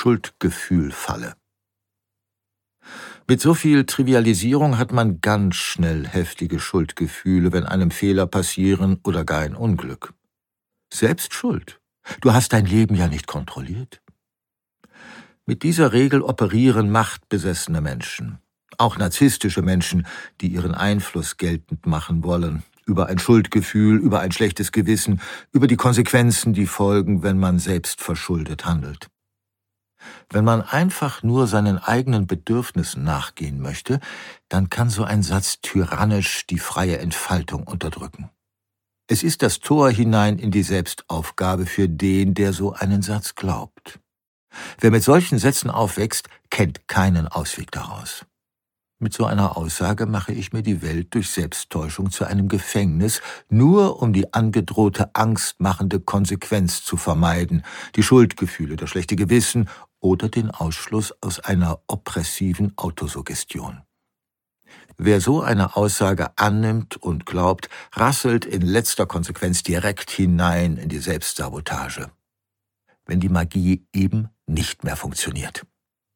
Schuldgefühl-Falle. Mit so viel Trivialisierung hat man ganz schnell heftige Schuldgefühle, wenn einem Fehler passieren oder gar ein Unglück. Selbst schuld. Du hast dein Leben ja nicht kontrolliert. Mit dieser Regel operieren machtbesessene Menschen, auch narzisstische Menschen, die ihren Einfluss geltend machen wollen, über ein Schuldgefühl, über ein schlechtes Gewissen, über die Konsequenzen, die folgen, wenn man selbst verschuldet handelt. Wenn man einfach nur seinen eigenen Bedürfnissen nachgehen möchte, dann kann so ein Satz tyrannisch die freie Entfaltung unterdrücken. Es ist das Tor hinein in die Selbstaufgabe für den, der so einen Satz glaubt. Wer mit solchen Sätzen aufwächst, kennt keinen Ausweg daraus. Mit so einer Aussage mache ich mir die Welt durch Selbsttäuschung zu einem Gefängnis, nur um die angedrohte angstmachende Konsequenz zu vermeiden, die Schuldgefühle, das schlechte Gewissen oder den Ausschluss aus einer oppressiven Autosuggestion. Wer so eine Aussage annimmt und glaubt, rasselt in letzter Konsequenz direkt hinein in die Selbstsabotage, wenn die Magie eben nicht mehr funktioniert.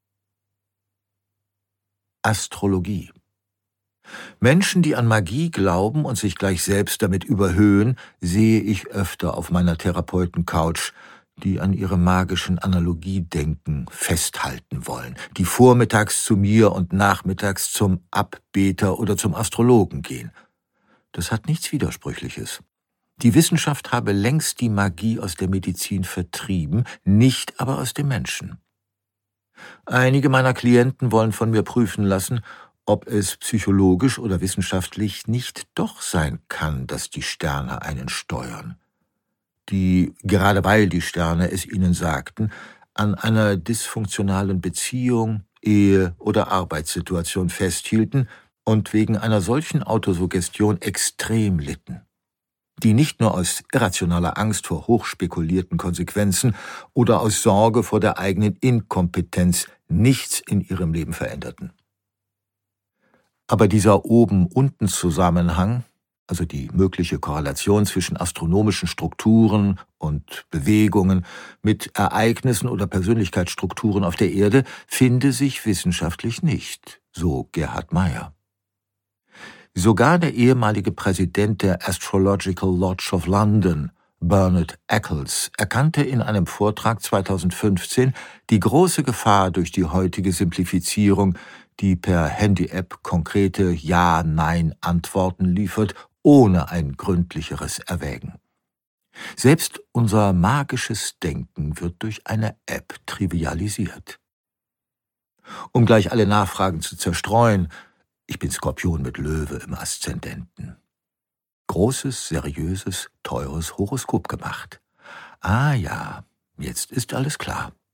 Astrologie. Menschen, die an Magie glauben und sich gleich selbst damit überhöhen, sehe ich öfter auf meiner Therapeuten-Couch, die an ihre magischen Analogiedenken festhalten wollen, die vormittags zu mir und nachmittags zum Abbeter oder zum Astrologen gehen. Das hat nichts Widersprüchliches. Die Wissenschaft habe längst die Magie aus der Medizin vertrieben, nicht aber aus dem Menschen. Einige meiner Klienten wollen von mir prüfen lassen, ob es psychologisch oder wissenschaftlich nicht doch sein kann, dass die Sterne einen steuern. Die, gerade weil die Sterne es ihnen sagten, an einer dysfunktionalen Beziehung, Ehe oder Arbeitssituation festhielten und wegen einer solchen Autosuggestion extrem litten, die nicht nur aus irrationaler Angst vor hochspekulierten Konsequenzen oder aus Sorge vor der eigenen Inkompetenz nichts in ihrem Leben veränderten. Aber dieser Oben-Unten-Zusammenhang, also die mögliche Korrelation zwischen astronomischen Strukturen und Bewegungen mit Ereignissen oder Persönlichkeitsstrukturen auf der Erde, finde sich wissenschaftlich nicht, so Gerhard Meyer. Sogar der ehemalige Präsident der Astrological Lodge of London, Bernard Eccles, erkannte in einem Vortrag 2015 die große Gefahr durch die heutige Simplifizierung, die per Handy-App konkrete Ja-Nein-Antworten liefert, ohne ein gründlicheres Erwägen. Selbst unser magisches Denken wird durch eine App trivialisiert. Um gleich alle Nachfragen zu zerstreuen, ich bin Skorpion mit Löwe im Aszendenten. Großes, seriöses, teures Horoskop gemacht. Ah ja, jetzt ist alles klar.